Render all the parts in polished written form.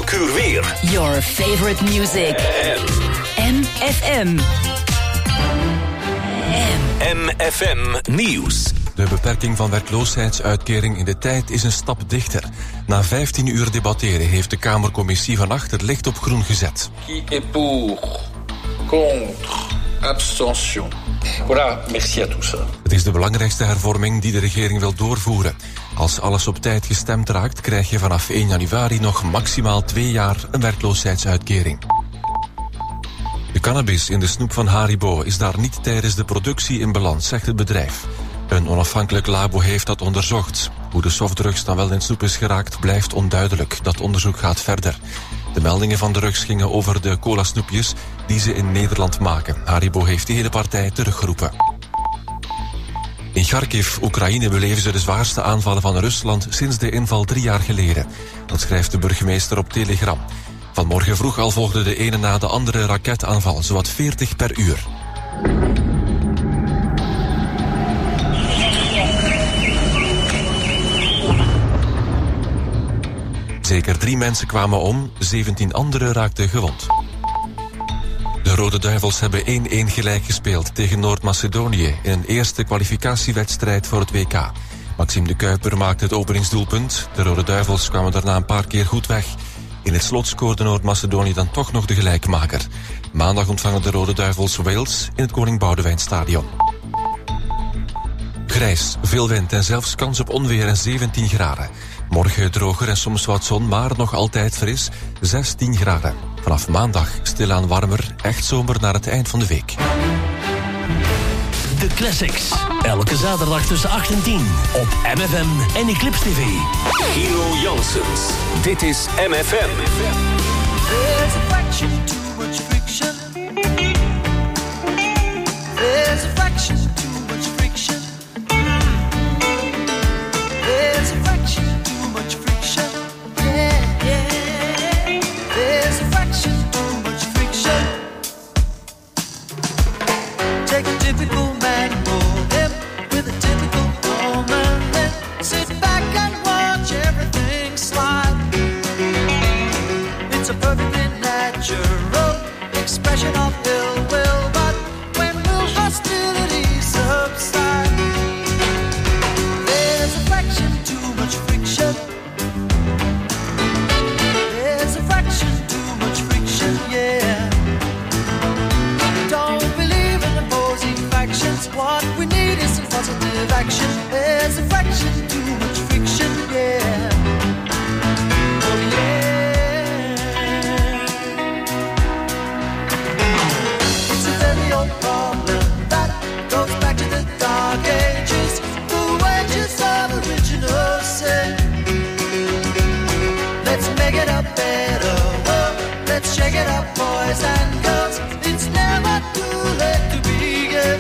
elk uur weer. Your favorite music. MFM. MFM Nieuws. De beperking van werkloosheidsuitkering in de tijd is een stap dichter. Na 15 uur debatteren heeft de Kamercommissie vannacht het licht op groen gezet. Qui est pour? Contre? Abstention. Voilà, merci à tous. Het is de belangrijkste hervorming die de regering wil doorvoeren. Als alles op tijd gestemd raakt, krijg je vanaf 1 januari nog maximaal 2 jaar een werkloosheidsuitkering. De cannabis in de snoep van Haribo is daar niet tijdens de productie in balans, zegt het bedrijf. Een onafhankelijk labo heeft dat onderzocht. Hoe de softdrugs dan wel in snoep is geraakt, blijft onduidelijk. Dat onderzoek gaat verder. De meldingen van drugs gingen over de cola-snoepjes die ze in Nederland maken. Haribo heeft de hele partij teruggeroepen. In Kharkiv, Oekraïne, beleven ze de zwaarste aanvallen van Rusland sinds de inval 3 jaar geleden. Dat schrijft de burgemeester op Telegram. Vanmorgen vroeg al volgde de ene na de andere raketaanval, zowat 40 per uur. Zeker 3 mensen kwamen om, 17 anderen raakten gewond. De Rode Duivels hebben 1-1 gelijk gespeeld tegen Noord-Macedonië in een eerste kwalificatiewedstrijd voor het WK. Maxime de Kuiper maakte het openingsdoelpunt. De Rode Duivels kwamen daarna een paar keer goed weg. In het slot scoorde Noord-Macedonië dan toch nog de gelijkmaker. Maandag ontvangen de Rode Duivels Wales in het Koning Boudewijnstadion. Grijs, veel wind en zelfs kans op onweer en 17 graden. Morgen droger en soms wat zon, maar nog altijd fris, 16 graden. Vanaf maandag stilaan warmer, echt zomer naar het eind van de week. De Classics. Elke zaterdag tussen 8 en 10 op MFM en Eclipse TV. Hero Janssens. Dit is MFM. There's a fraction too much friction. There's a fraction too much friction. There's a fraction too much friction. Yeah, yeah. There's a fraction too much friction. Take a typical man and mold him with a typical woman. Then sit back and watch everything slide. It's a perfectly natural expression of ill will, but when will hostility subside? There's a fraction too much friction. There's a fraction too much friction, yeah. Don't believe in opposing factions. What we need is some positive action. There's a fraction too much friction, yeah. Oh yeah. It's a very old problem that goes back to the dark ages. The wages of original sin. Let's make it a better world. Let's shake it up, boys and girls. It's never too late to begin.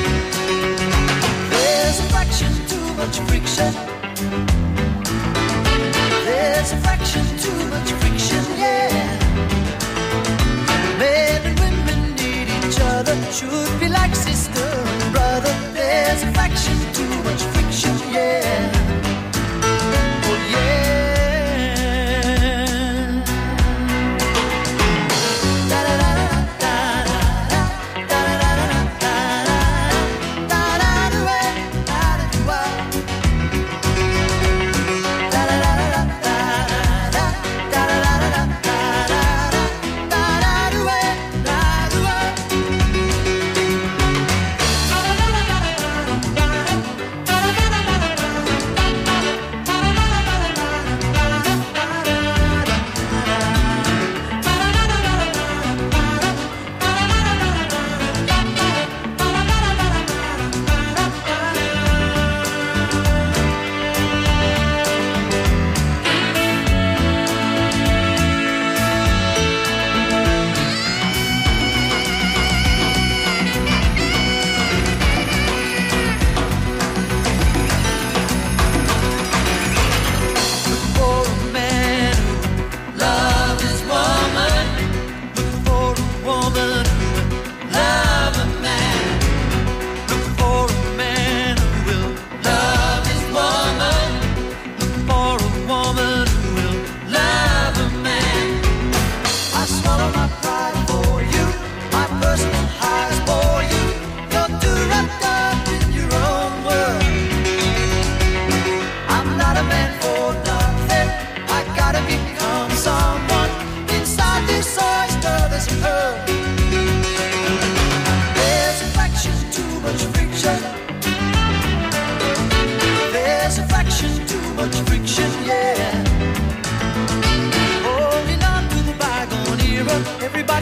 There's a fraction too much friction. There's a fraction too much friction, yeah. Men and women need each other. Should be like sister and brother. There's a fraction too much friction, yeah. Oh yeah.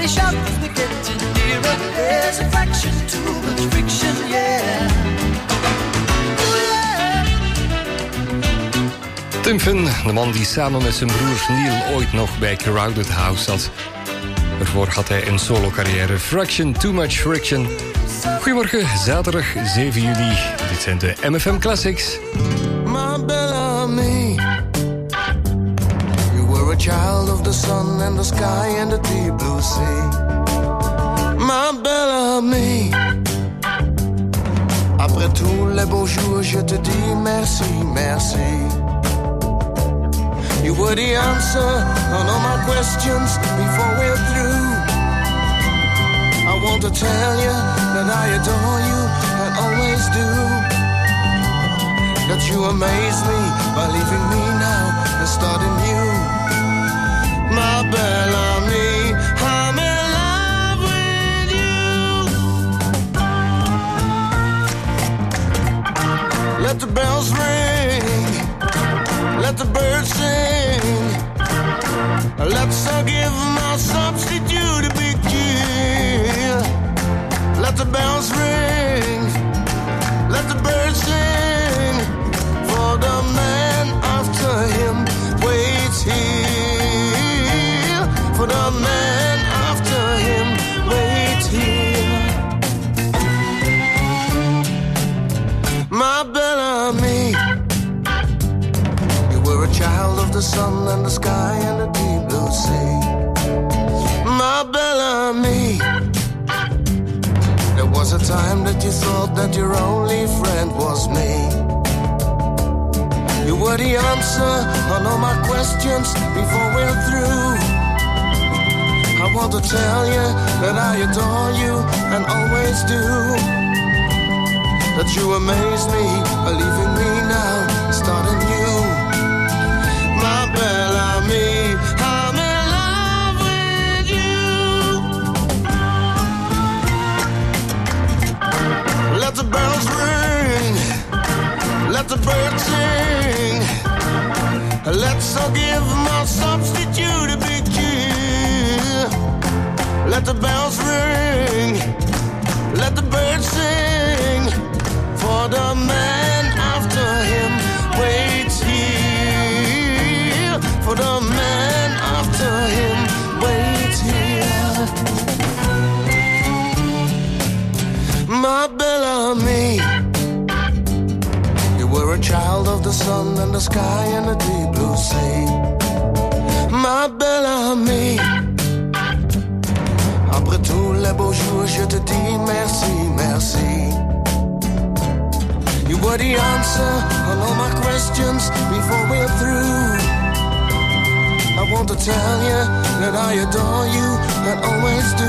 Everybody shout 'cause we're getting nearer. There's a fraction too much friction, yeah. Tim Finn, de man die samen met zijn broer Neil ooit nog bij Crowded House zat. Daarvoor had hij een solo-carrière. Fraction, Too Much Friction. Goedemorgen, zaterdag 7 juli. Dit zijn de MFM Classics. My Bellamy, you were a child of the sun and the sky and the deep blue sea. My Bellamy, après tous les beaux jours, je te dis merci, merci. You were the answer on all my questions before we're through. I want to tell you that I adore you and always do. That you amaze me by leaving me now and starting new. My Bellamy, I'm in love with you. Let the bells ring, let the birds sing. Let's give my substitute a big cheer. Let the bells ring, let the birds sing. For the man after him waits here. For the man after him waits here. My Bellamy, you were a child of the sun and the sky and the deep blue sea. My Bellamy, there was a time that you thought that your only friend was me. You were the answer on all my questions before we're through. I want to tell you that I adore you and always do. That you amaze me by leaving me now, starting new. My Bellamy, I'm in love with you. Let the bells ring, let the birds sing. Let's all give my substitute a big cheer. Let the bells ring, let the birds sing. For the man after him waits here. For the man after him waits here. My Bellamy, you were a child of the sun and the sky and the deep blue sea. My Bellamy, après tous les beaux jours, je te dis merci, merci. You were the answer on all my questions before we're through. I want to tell you that I adore you and always do.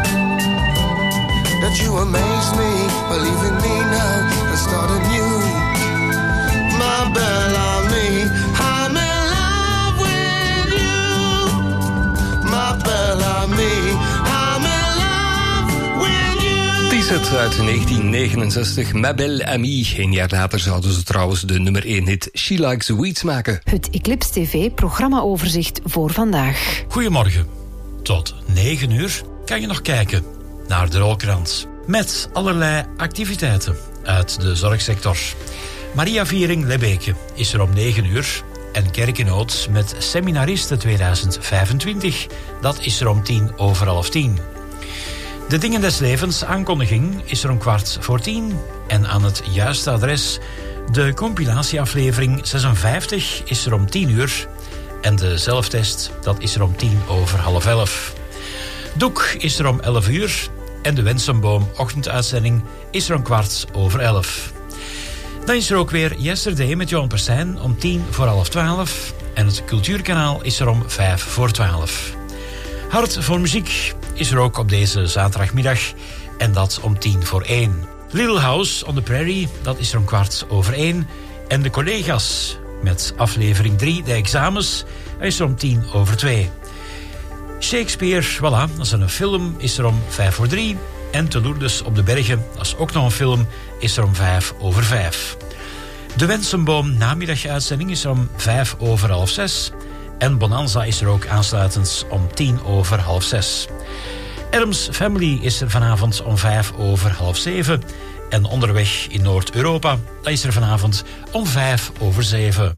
That you amaze me by leaving me now and starting new. My Bellamy, I'm in love with you. My Bellamy, I'm in love with you. T-set uit 1969, Ma Belle Amie. Een jaar later zouden ze trouwens de nummer 1 hit She Likes Weeds maken. Het Eclipse TV programmaoverzicht voor vandaag. Goedemorgen. Tot 9 uur kan je nog kijken naar de Rolkrans. Met allerlei activiteiten uit de zorgsector. Maria Viering Lebeke is er om 9 uur. En Kerkenoot met Seminaristen 2025. Dat is er om 10:10. De Dingen des Levens aankondiging is er om 10:15. En aan het juiste adres, de compilatieaflevering 56 is er om 10 uur. En de zelftest, dat is er om 11:10. Doek is er om 11 uur. En de Wensenboom ochtenduitzending is er om 11:15. Dan is er ook weer Yesterday met Johan Perstijn om 11:10. En het Cultuurkanaal is er om 11:05. Hart voor muziek is er ook op deze zaterdagmiddag. En dat om 10:50. Little House on the Prairie, dat is er om 1:15. En de collega's met aflevering 3, de examens, is er om 2:10. Shakespeare, voilà, dat is een film, is er om 2:55. En Te Lourdes op de Bergen, dat is ook nog een film, is er om 5:05. De Wensenboom namiddaguitzending is er om 5:05. En Bonanza is er ook aansluitend om 5:10. Adams Family is er vanavond om 6:05. En onderweg in Noord-Europa, dat is er vanavond om 6:05.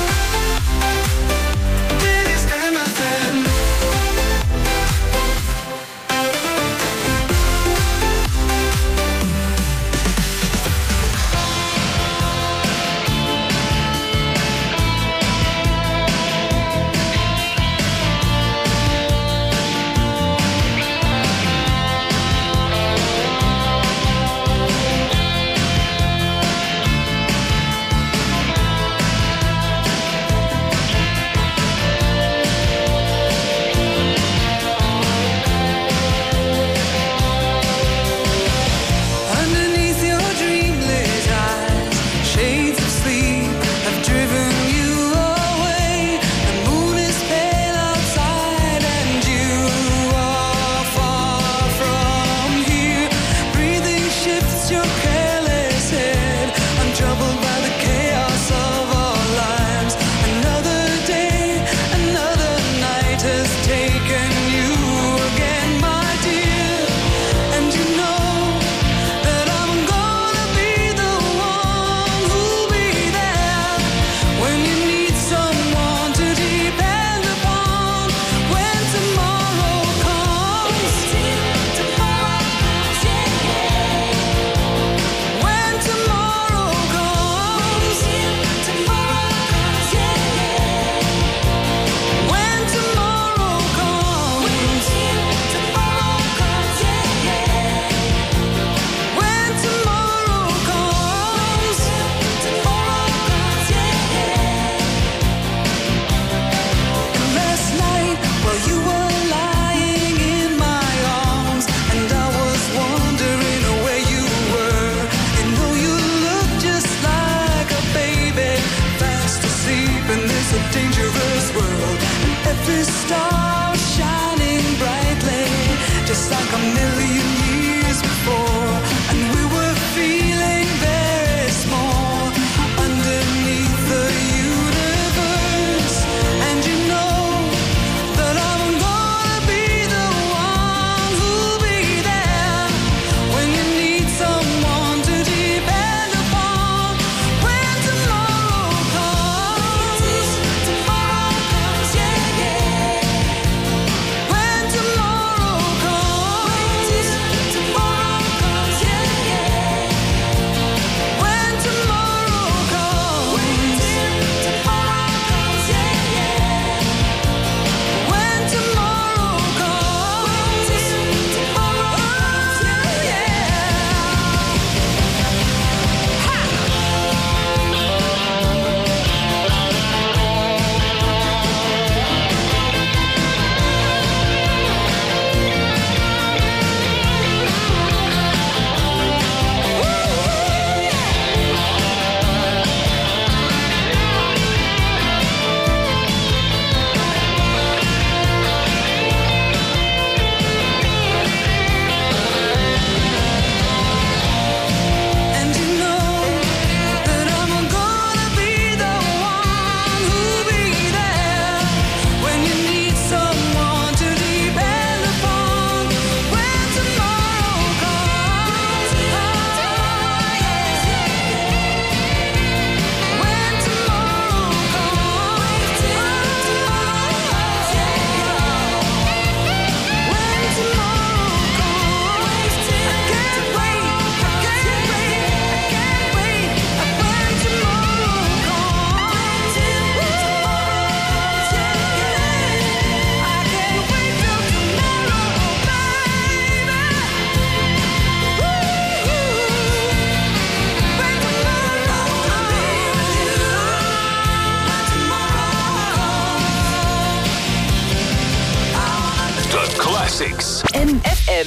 Classics. MFM.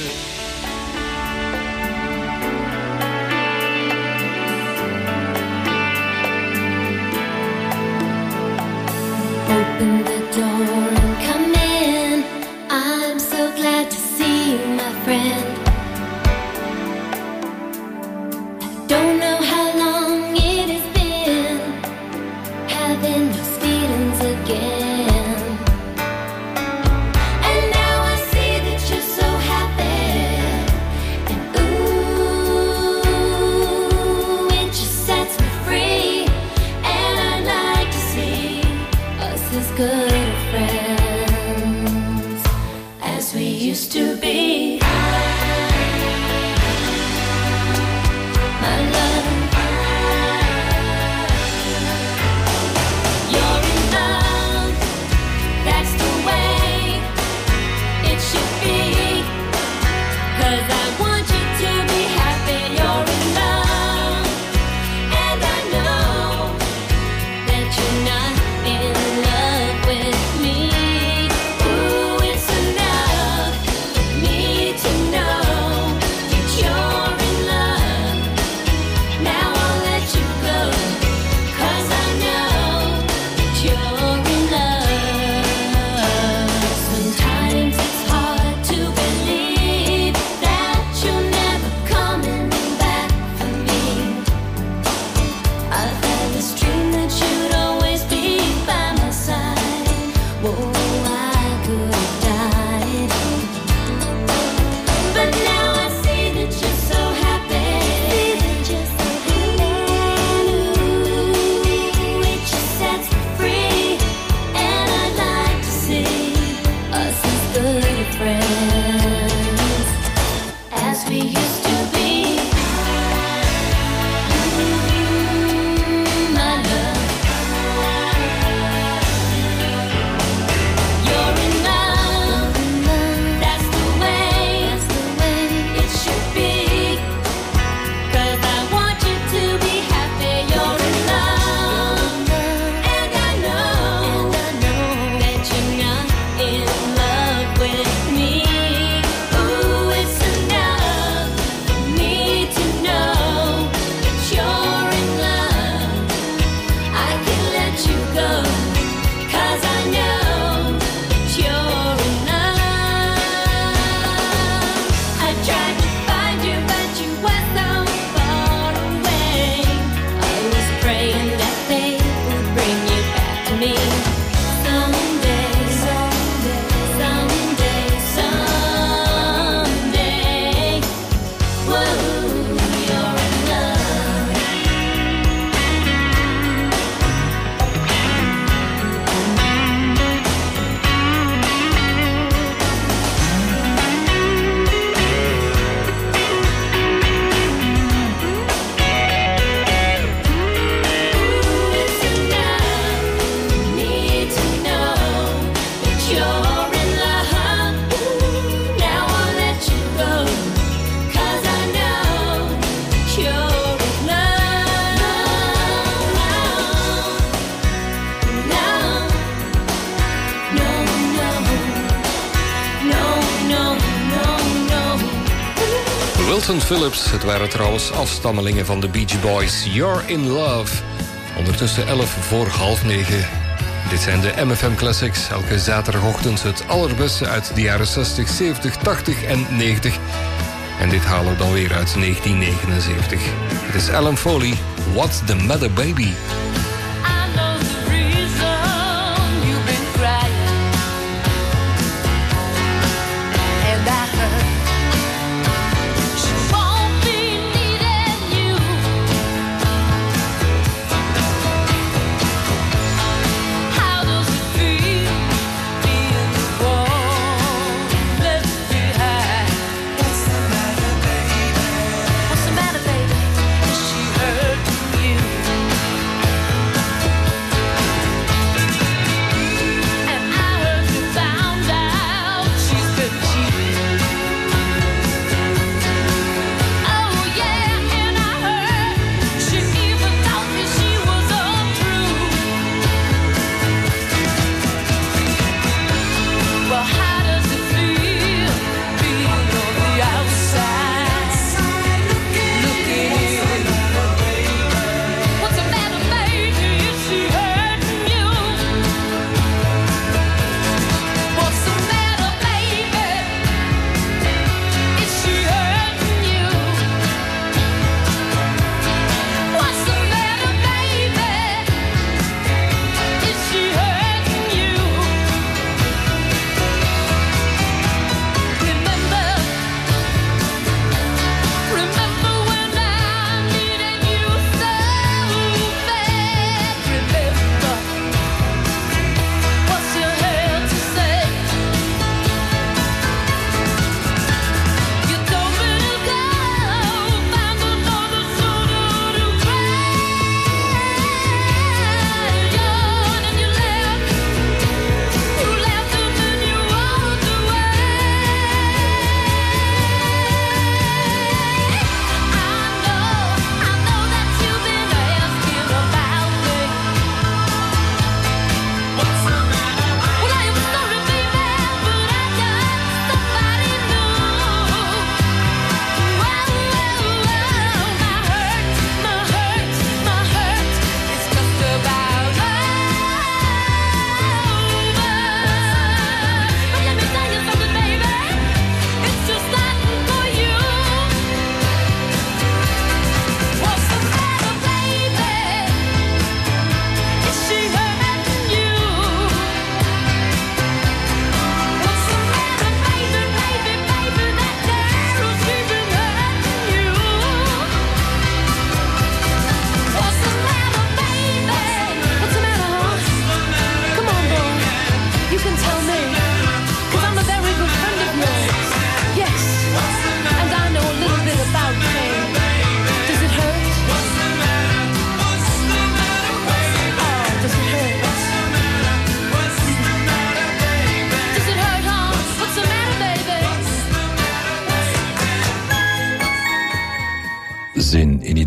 Open the door and come in. I'm so glad to see you, my friend. I don't know how long it has been having those feelings again. And now I see that you're so happy. could have died. But now I see that you're so happy. Ooh, it just sets me free. And I'd like to see us as good friends as we used to be. My love, you're in love. That's the way it should be. 'Cause I want you to be happy. You're in love, and I know that you're not in love with me. Ooh, it's enough for me to know that you're in love. I can let you go, 'cause I know that you're in love. I tried to find you, but you were so far away. I was praying that they would bring you back to me. Someday, someday, someday, someday. Whoa, you're in love. It's enough for me to know that you're in love. Now I'll let you go, 'cause I know that you're in love. No, no. Wilson Phillips, het waren trouwens afstammelingen van de Beach Boys. You're in Love. Ondertussen 8:11. Dit zijn de MFM Classics. Elke zaterdagochtend het allerbeste uit de jaren 60, 70, 80 en 90. En dit halen we dan weer uit 1979. Het is Alan Foley, What's the Matter Baby? I know the reason you've been crying, and I heard she won't be needing you. How does it feel being the one left behind? What's the matter, baby? What's the matter, baby? Is she hurting you?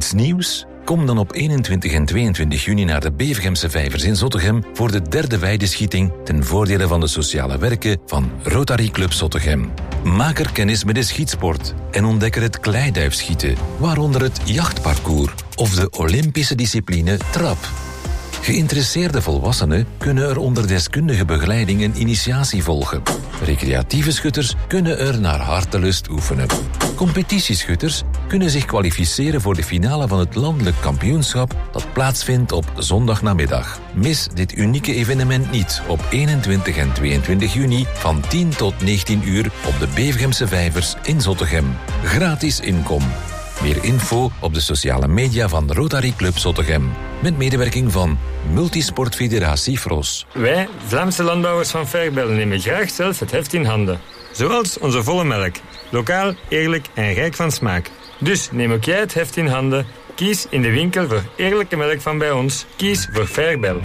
Iets nieuws? Kom dan op 21 en 22 juni naar de Bevergemse Vijvers in Zottegem voor de 3e weideschieting ten voordele van de sociale werken van Rotary Club Zottegem. Maak er kennis met de schietsport en ontdek er het kleiduifschieten, waaronder het jachtparcours of de Olympische discipline trap. Geïnteresseerde volwassenen kunnen er onder deskundige begeleiding een initiatie volgen. Recreatieve schutters kunnen er naar hartelust oefenen. Competitieschutters kunnen zich kwalificeren voor de finale van het landelijk kampioenschap dat plaatsvindt op zondagnamiddag. Mis dit unieke evenement niet op 21 en 22 juni van 10 tot 19 uur op de Bevergemse Vijvers in Zottegem. Gratis inkom. Meer info op de sociale media van Rotary Club Zottegem. Met medewerking van Multisportfederatie Fros. Wij, Vlaamse landbouwers van Fairbel, nemen graag zelf het heft in handen. Zoals onze volle melk. Lokaal, eerlijk en rijk van smaak. Dus neem ook jij het heft in handen. Kies in de winkel voor eerlijke melk van bij ons. Kies voor Fairbel.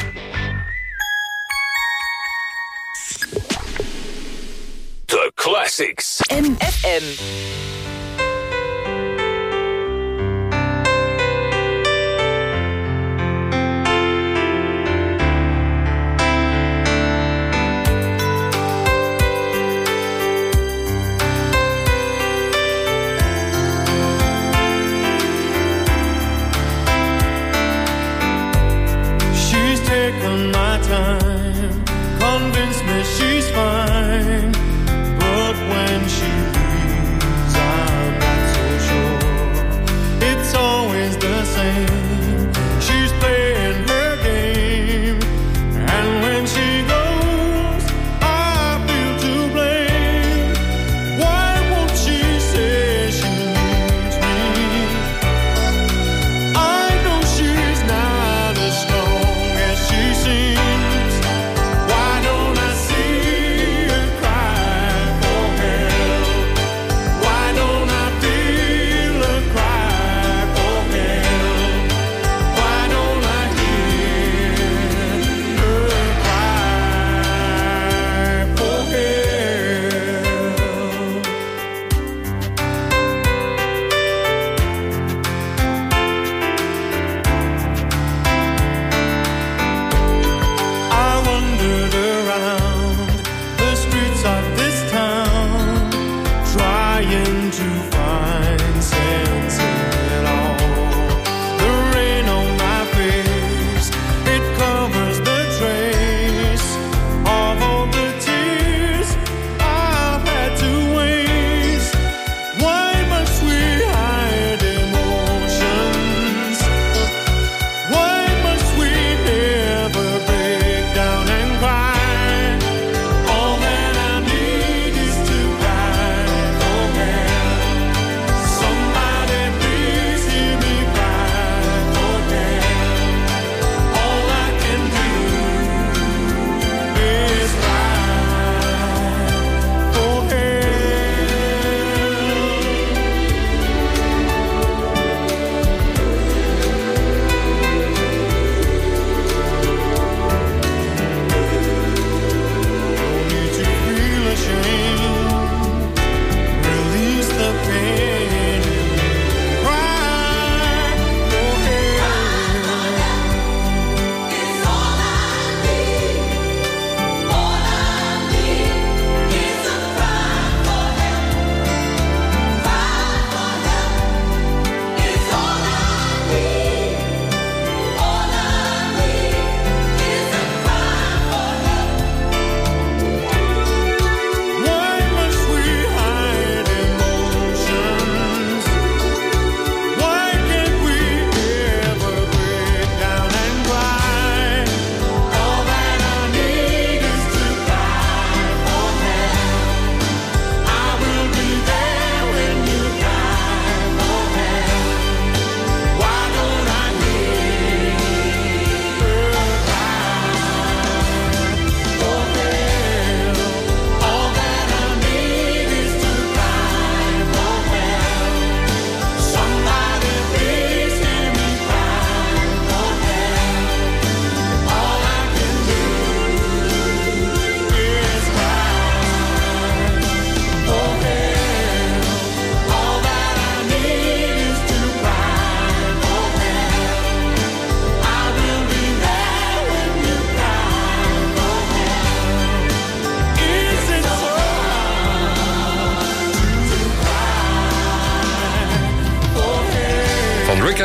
The Classics. MFM. Convince me she's fine, but when she leaves, I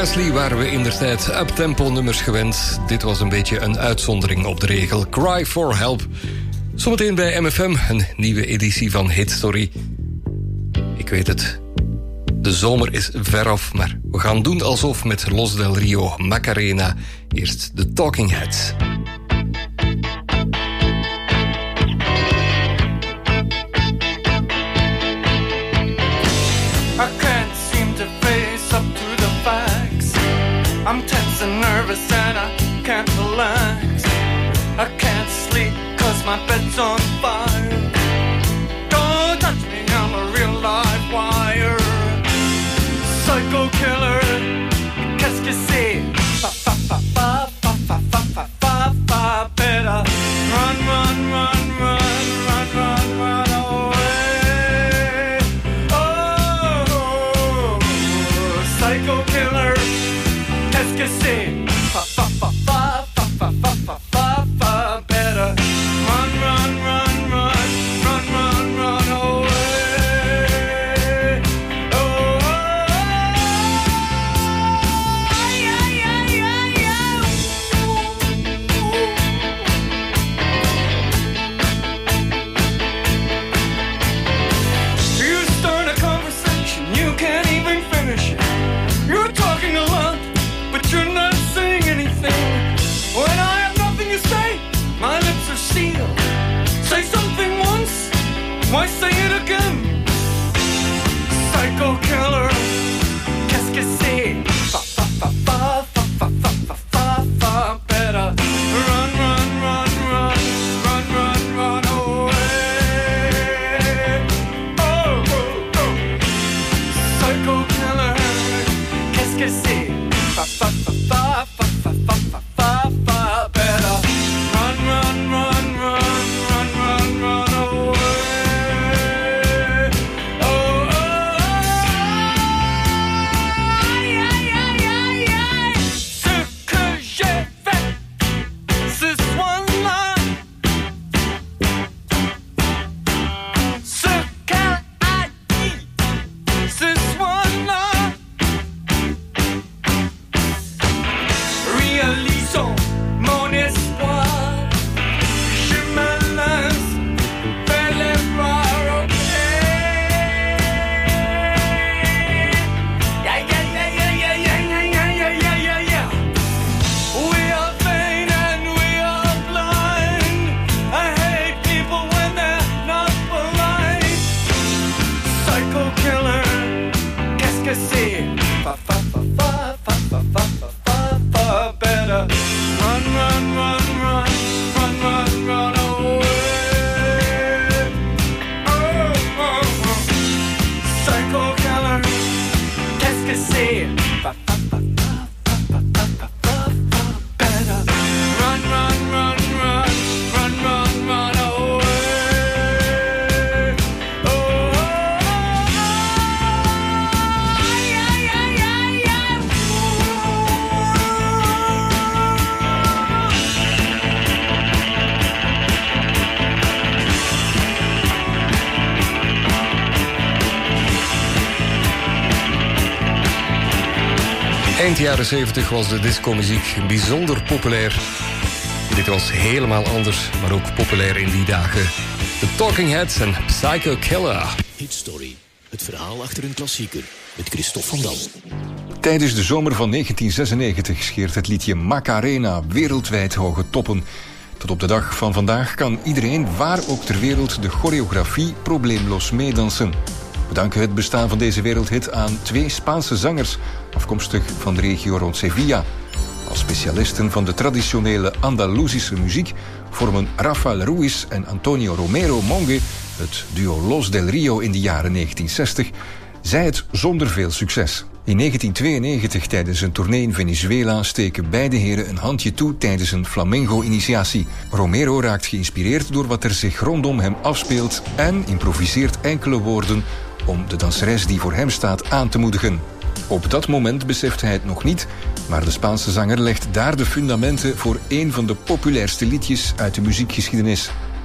Presley waren we indertijd uptempo nummers gewend. Dit was een beetje een uitzondering op de regel. Cry for Help. Zometeen bij MFM, een nieuwe editie van Hit Story. Ik weet het, de zomer is veraf, maar we gaan doen alsof met Los del Rio, Macarena. Eerst de Talking Heads. I can't seem to face up to the facts. I'm tense and nervous and I can't relax. I can't sleep 'cause my bed's on fire. Don't touch me, I'm a real live wire. Psycho killer, qu'est-ce que c'est? Fa fa fa fa fa fa fa fa fa fa. Better run, run, run, run, run, run, run away. Oh, psycho killer, qu'est-ce que c'est? Fa fa fa fa fa fa fa fa fa fa. Better run, run, run, run, run, run, run away. Oh, you start a conversation, you can't even finish it. You're talking a lot, but you're not saying anything. When I have nothing to say, my lips are sealed. Say something once, why say it again? Psycho killer, qu'est-ce que c'est? Fa fa fa fa fa fa fa fa fa fa. Better run, run, run, run, run, run, run away. Oh, oh, oh. Psycho killer, qu'est-ce que c'est? Fa fa fa fa fa fa fa fa fa fa. Better run, run, run, run, run, run, run away. Oh, oh, oh. Ce que j'ai fait ce soir-là, ce qu'elle a dit ce soir-là, réalisons mon espoir. Je me lance vers les bras, ok. Yeah, yeah, yeah, yeah, yeah, yeah, yeah, yeah, yeah, yeah, yeah. We are vain and we are blind. I hate people when they're not polite. Psycho killer, qu'est-ce que c'est? Fa fa fa fa fa fa fa fa fa fa. Better run, run, run, run, run, run, run away. Oh, oh, oh. Psycho killer, qu'est-ce que c'est? Fa fa fa fa fa fa fa fa fa. Better run, run, run, run, run, run, run away. Oh, oh, oh. Yeah, yeah, yeah, yeah. Eind jaren 70 was de discomuziek bijzonder populair. Dit was helemaal anders, maar ook populair in die dagen. The Talking Heads en Psycho Killer. Hit Story. Het verhaal achter een klassieker. Met Christophe van Dam. Tijdens de zomer van 1996 scheert het liedje Macarena wereldwijd hoge toppen. Tot op de dag van vandaag kan iedereen, waar ook ter wereld, de choreografie probleemloos meedansen. We danken het bestaan van deze wereldhit aan 2 Spaanse zangers, afkomstig van de regio rond Sevilla. Als specialisten van de traditionele Andalusische muziek vormen Rafael Ruiz en Antonio Romero Monge het duo Los del Rio in de jaren 1960, zij het zonder veel succes. In 1992, tijdens een tournee in Venezuela, steken beide heren een handje toe tijdens een flamenco-initiatie. Romero raakt geïnspireerd door wat er zich rondom hem afspeelt en improviseert enkele woorden om de danseres die voor hem staat aan te moedigen. Op dat moment beseft hij het nog niet, maar de Spaanse zanger legt daar de fundamenten voor een van de populairste liedjes uit de muziekgeschiedenis.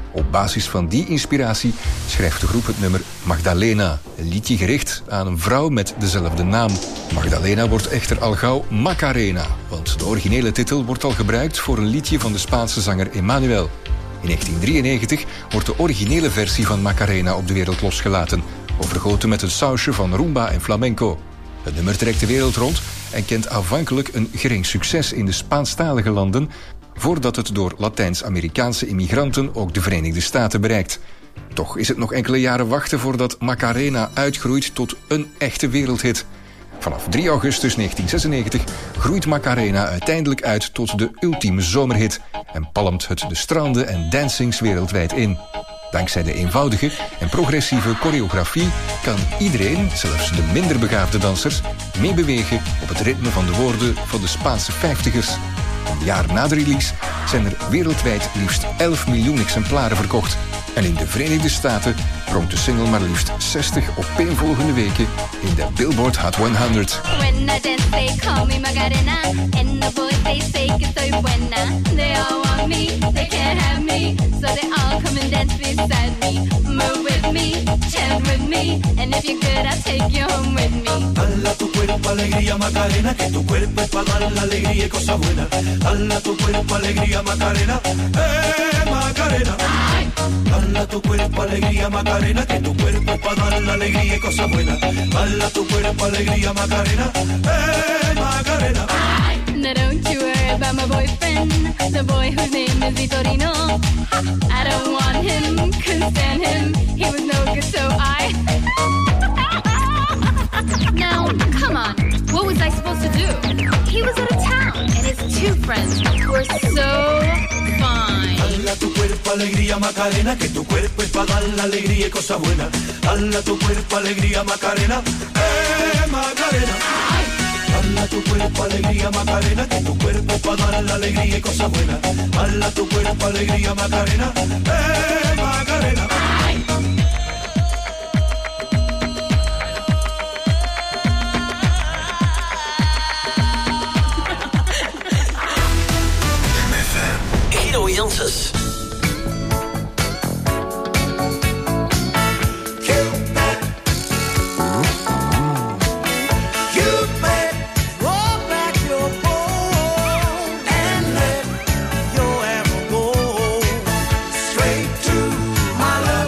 Op basis van die inspiratie schrijft de groep het nummer Magdalena. Een liedje gericht aan een vrouw met dezelfde naam. Magdalena wordt echter al gauw Macarena, want de originele titel wordt al gebruikt voor een liedje van de Spaanse zanger Emmanuel. In 1993 wordt de originele versie van Macarena op de wereld losgelaten, overgoten met een sausje van rumba en flamenco. Het nummer trekt de wereld rond en kent aanvankelijk een gering succes in de Spaanstalige landen, voordat het door Latijns-Amerikaanse immigranten ook de Verenigde Staten bereikt. Toch is het nog enkele jaren wachten voordat Macarena uitgroeit tot een echte wereldhit. Vanaf 3 augustus 1996 groeit Macarena uiteindelijk uit tot de ultieme zomerhit en palmt het de stranden en dancings wereldwijd in. Dankzij de eenvoudige en progressieve choreografie kan iedereen, zelfs de minder begaafde dansers, meebewegen op het ritme van de woorden van de Spaanse 50ers. Een jaar na de release zijn er wereldwijd liefst 11 miljoen exemplaren verkocht. En in de Verenigde Staten pronkt de single maar liefst 60 opeenvolgende weken in de Billboard Hot 100. When I dance, they call me Macarena. And the boys, they say que soy buena. They all want me, they can't have me. So they all come and dance beside me. Move with me, chant with me. And if you're good, I'll take you home with me. Dala tu cuerpo alegría Macarena, que tu cuerpo es para dar la alegría y cosa buena. Dala tu cuerpo alegría Macarena, Macarena. Dala tu cuerpo alegría Macarena, que tu cuerpo es para dar la alegría y cosa buena. Dala tu cuerpo alegría Macarena, Macarena. Now don't you worry about my boyfriend, the boy whose name is Vitorino. I don't want him, couldn't stand him, he was no good, so I... Now, come on, what was I supposed to do? He was out of town, and his two friends were so fine. Dala tu cuerpo alegría Macarena, que tu cuerpo es para dar la alegría y cosa buena. Dala tu cuerpo alegría Macarena, Macarena. Dala tu cuerpo alegría Macarena, que tu cuerpo es para dar la alegría y cosa buena. Dala tu cuerpo alegría Macarena, Macarena. Guido Janssens. My love.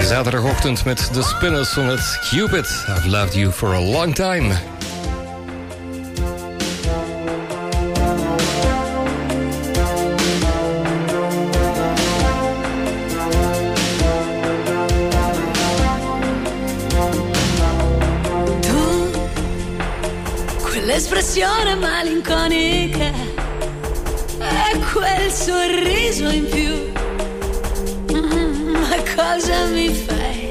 Zaterdagochtend met The Spinners van het Cupid. I've loved you for a long time. Quell'espressione malinconica e quel sorriso in più. Ma cosa mi fai?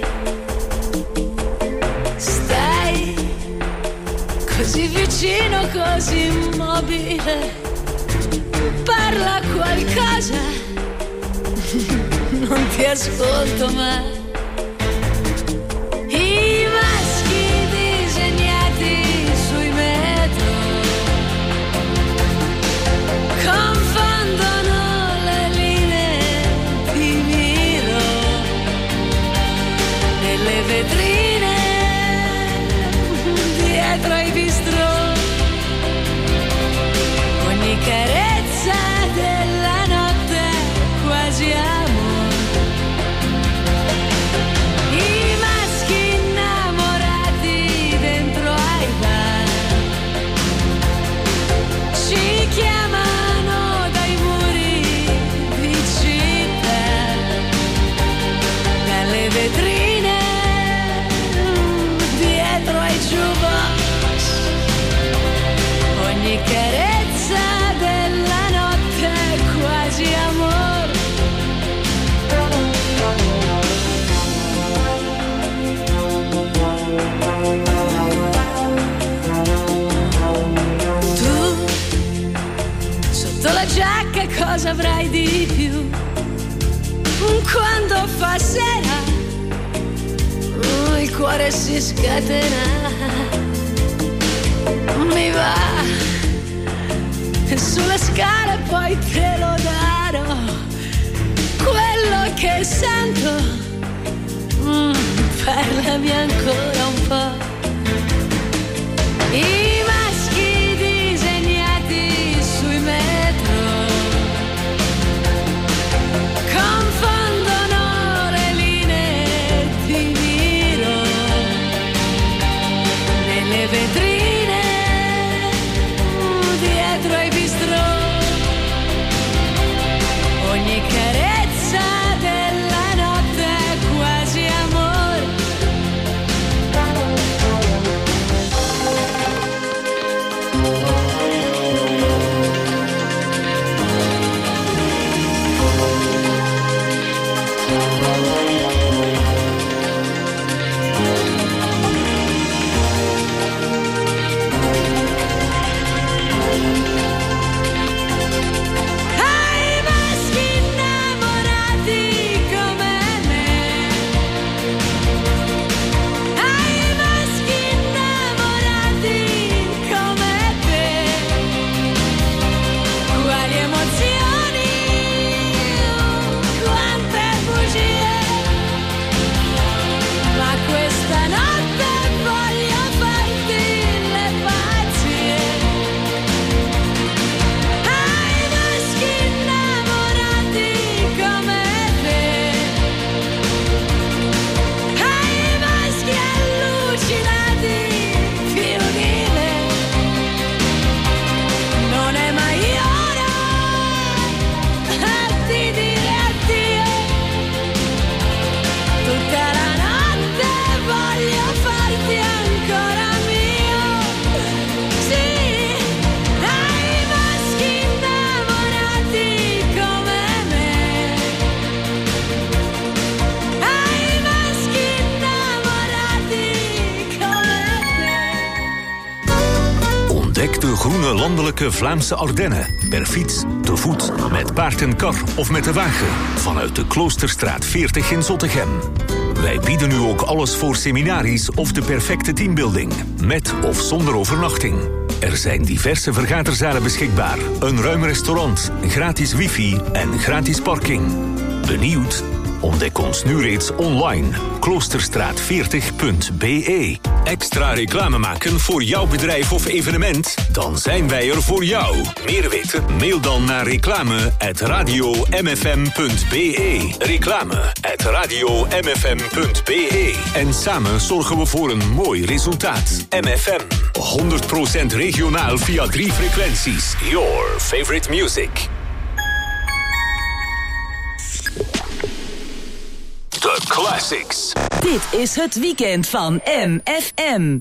Stai così vicino, così immobile. Parla qualcosa, non ti ascolto mai. I maschi disegnati sui metro confondono le linee, ti miro nelle vetrine dietro ai bistrò, ogni carezza della notte quasi amore. I maschi innamorati dentro ai bar ci chiamano dai muri di città, dalle vetrine dietro ai jukebox, ogni carezza della notte quasi amore. Tu sotto la giacca cosa avrai di più? Quando fa sera il cuore si scatena, mi va sulle scale poi te lo darò, quello che sento. Parlami ancora un po'. I maschi disegnati sui metro confondono le linee, ti miro nelle vetrine dietro ai bistrò, ogni carezza della notte quasi amore. Ai maschi innamorati come me, ai maschi innamorati come te, quali emozioni, quante bugie, ma questa notte voglio farti le pazzie. Ai maschi innamorati come te, ai maschi allucinati più di me, non è mai ora di dire addio. Tutta la notte voglio farti ancora mio. Sì, ai maschi innamorati come me, ai maschi innamorati come te. Ontdek de groene landelijke Vlaamse Ardennen. Per fiets, te voet, met paard en kar of met de wagen. Vanuit de Kloosterstraat 40 in Zottegem. Wij bieden u ook alles voor seminaries of de perfecte teambuilding. Met of zonder overnachting. Er zijn diverse vergaderzalen beschikbaar. Een ruim restaurant, gratis wifi en gratis parking. Benieuwd? Ontdek ons nu reeds online. Kloosterstraat40.be. Extra reclame maken voor jouw bedrijf of evenement? Dan zijn wij er voor jou. Meer weten? Mail dan naar reclame@radiomfm.be. Reclame@radiomfm.be. En samen zorgen we voor een mooi resultaat. MFM. 100% regionaal via 3 frequenties. Your favorite music. The Classics. Dit is het weekend van MFM.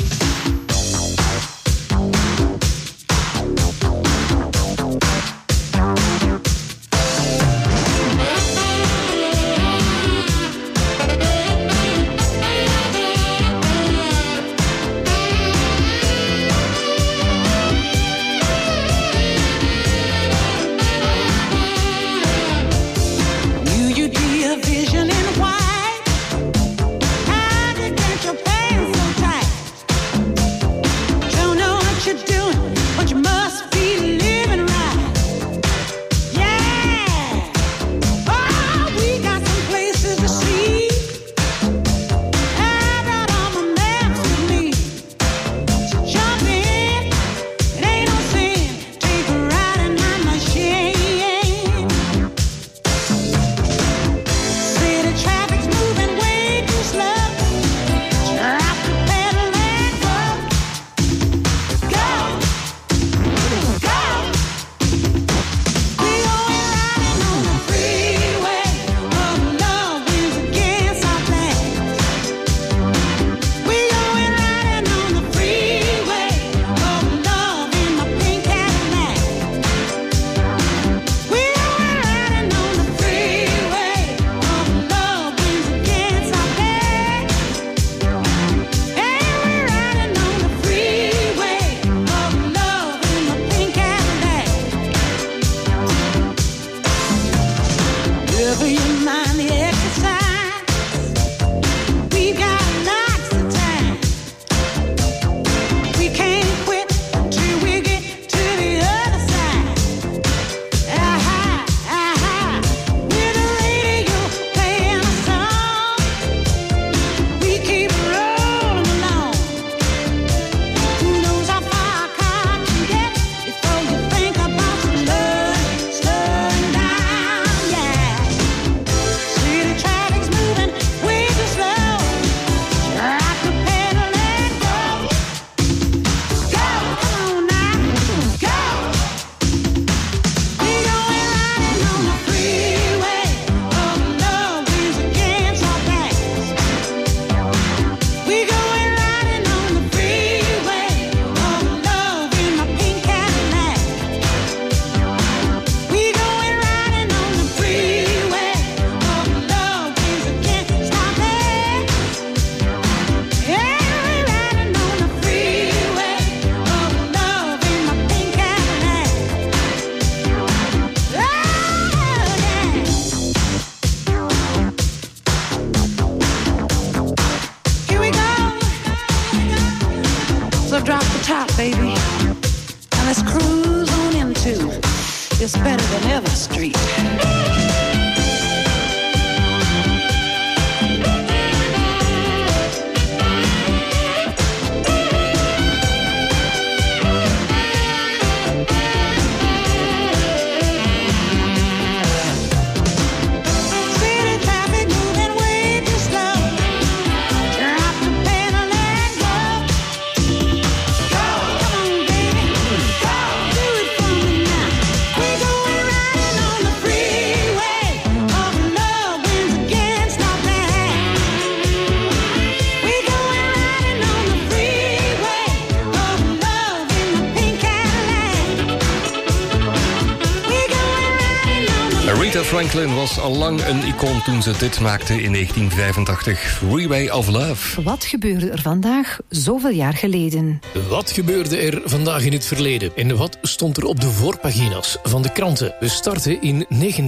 Franklin was al lang een icoon toen ze dit maakte in 1985. Freeway of Love. Wat gebeurde er vandaag zoveel jaar geleden? Wat gebeurde er vandaag in het verleden? En wat stond er op de voorpagina's van de kranten? We starten in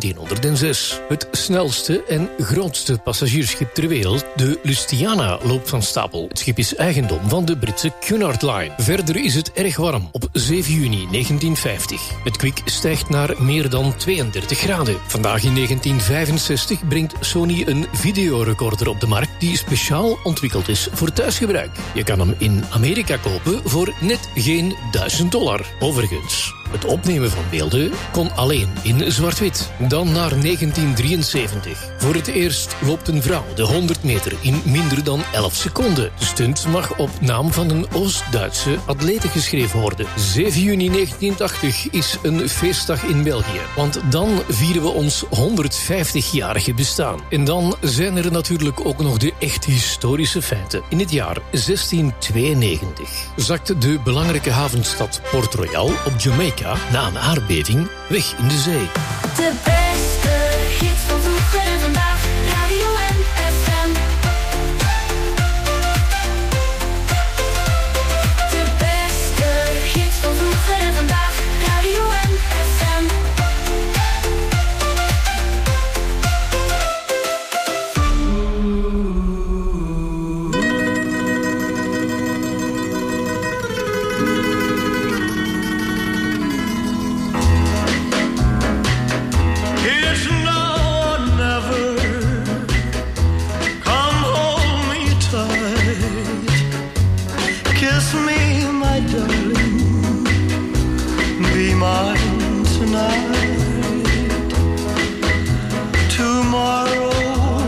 1906. Het snelste en grootste passagiersschip ter wereld, de Lustiana, loopt van stapel. Het schip is eigendom van de Britse Cunard Line. Verder is het erg warm op 7 juni 1950. Het kwik stijgt naar meer dan 32 graden. Vandaag in 1965 brengt Sony een videorecorder op de markt die speciaal ontwikkeld is voor thuisgebruik. Je kan hem in Amerika kopen voor net geen $1000. Overigens, het opnemen van beelden kon alleen in zwart-wit. Dan naar 1973. Voor het eerst loopt een vrouw de 100 meter in minder dan 11 seconden. De stunt mag op naam van een Oost-Duitse atlete geschreven worden. 7 juni 1980 is een feestdag in België. Want dan vieren we ons 150-jarige bestaan. En dan zijn er natuurlijk ook nog de echt historische feiten. In het jaar 1692 zakte de belangrijke havenstad Port Royal op Jamaica na een aardbeving weg in de zee. De beste hits van vroeger en vandaag, Radio FM. De beste hits van vroeger en vandaag, Radio FM. It's now or never. Come hold me tight. Kiss me, my darling. Be mine tonight. Tomorrow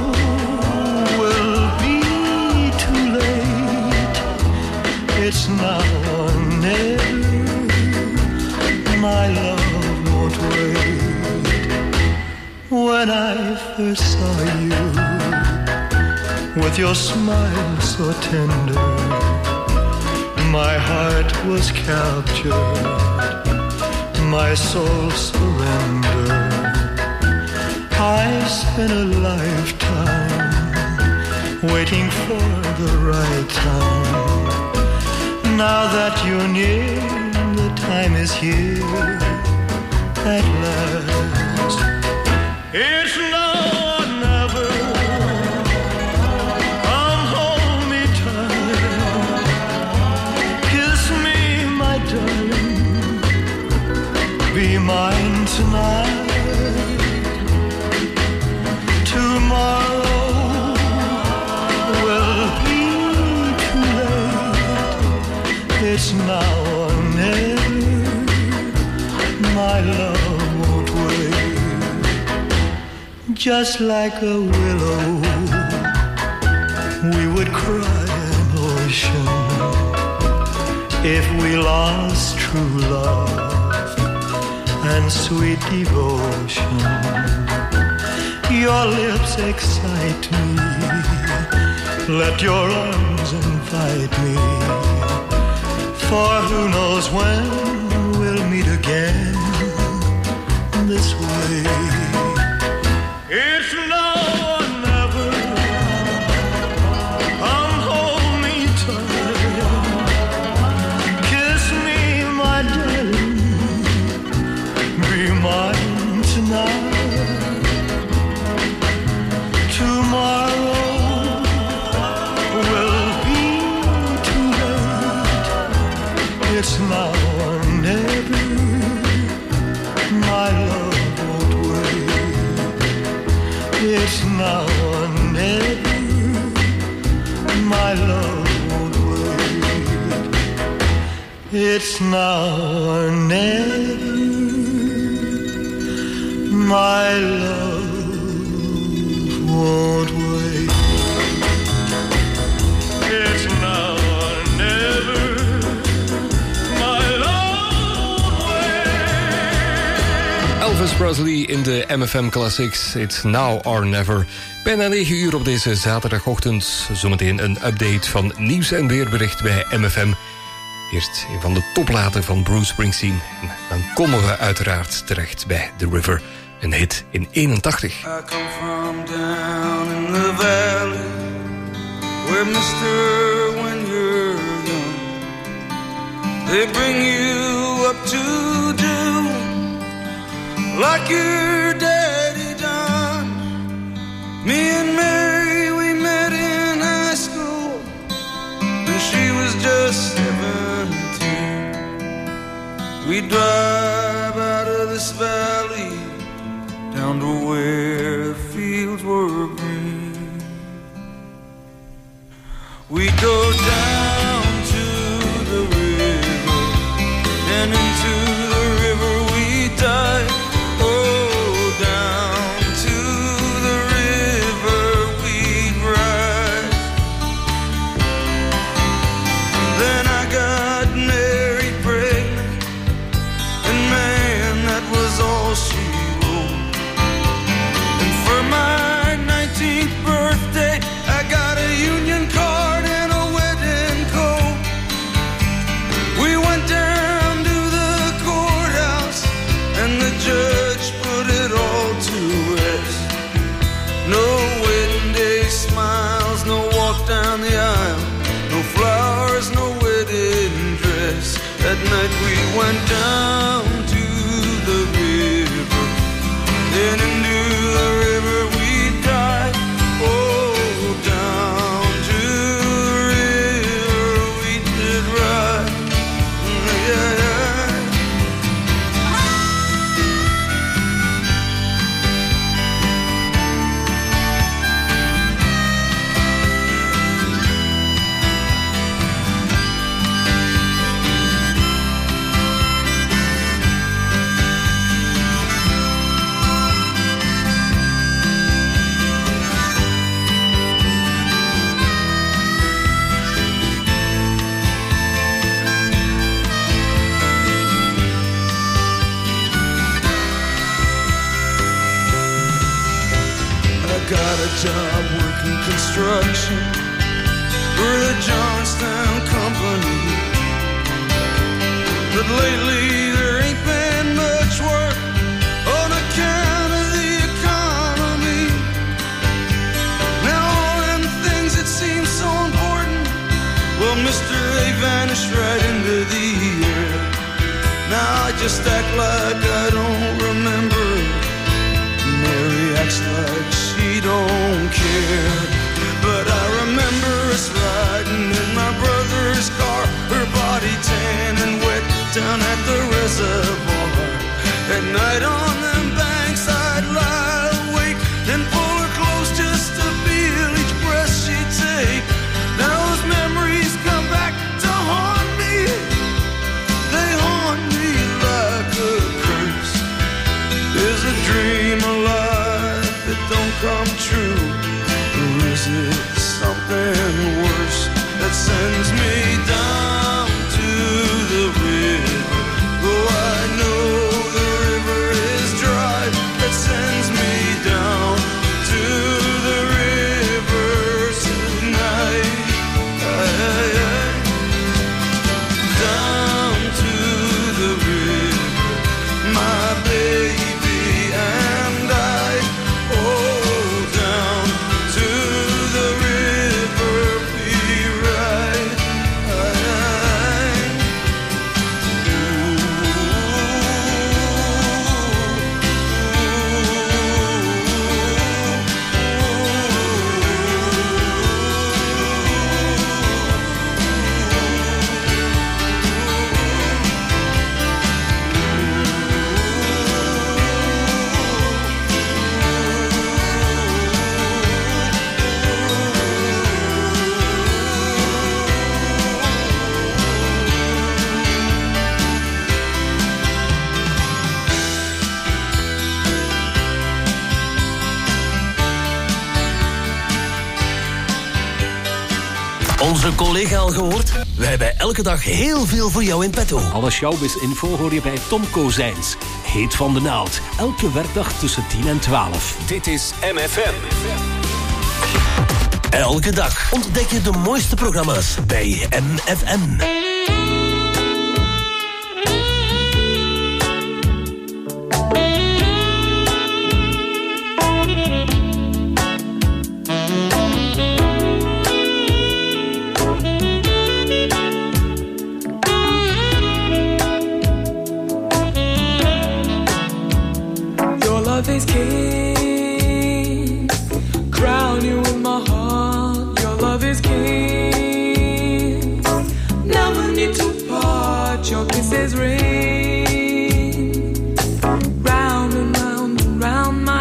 will be too late. It's now or never. My love won't wait. When I first saw you, with your smile so tender, my heart was captured, my soul surrendered. I spent a lifetime waiting for the right time. Now that you're near, the time is here at last. It's now or never. Come hold me tight. Kiss me, my darling. Be mine tonight. Tomorrow will be too late. It's now or never. My love won't wait. Just like a willow, we would cry an ocean if we lost true love and sweet devotion. Your lips excite me, let your arms invite me, for who knows when we'll meet again this way. It's now or never. Come hold me tight. Kiss me, my darling. Be mine tonight. Tomorrow will be too late. It's now or never. My love won't wait. It's now or never. My love won't wait. It's now or never. My love won't wait. It's now or never. My love won't wait. Elvis Presley in de MFM Classics. It's now or never. Bijna 9 uur op deze zaterdagochtend. Zometeen een update van nieuws- en weerbericht bij MFM. Eerst een van de toplaten van Bruce Springsteen. En dan komen we uiteraard terecht bij The River. Een hit in 81. I come from down in the valley, where mister, when you're young, they bring you up to do like your daddy done. Me and Mary, we met in high school when she was just 17. We drive out of this valley down to where the fields were green. We go down to the river, and into the river we dive. Oh, down to the river we ride. Then I got married pregnant, and man, that was all she wrote. And for my 19th birthday, I got a union card and a wedding coat. We went down to the courthouse, and the judge put it all to rest. No wedding day smiles, no walk down the aisle, no flowers, no wedding dress. That night we went down to the river, then into the river we dive. Oh, down to the river we did ride. Yeah, yeah. Got a job working construction for the Johnstown Company, but lately there ain't been much work on account of the economy. Now all them things that seem so important, well, Mr. A vanished right into the air. Now I just act like I don't remember. Mary acts like she don't care, but I remember us riding in my brother's car, her body tan and wet down at the reservoir. At night on them banks I'd lie awake and pull her close just to feel each breath she'd take. Now those memories come back to haunt me. They haunt me like a curse. Is a dream alive that don't come true, or is it something worse that sends me down to the river? Oh, I know the river is dry, that sends me down to the river tonight. Down to the river, my baby and I. Oh, down to the river we ride. Onze collega al gehoord? Wij hebben elke dag heel veel voor jou in petto. Alle showbiz-info hoor je bij Tom Kozijns. Heet van de naald. Elke werkdag tussen 10 en 12. Dit is MFM. Elke dag ontdek je de mooiste programma's bij MFM. Is king, crown you in my heart. Your love is king. Never need to part. Your kisses ring round and round and round my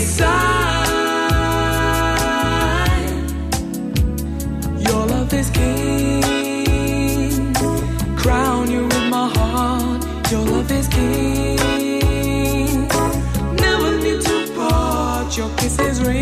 inside. Your love is king. Crown you with my heart. Your love is king. Never need to part. Your kiss is ring.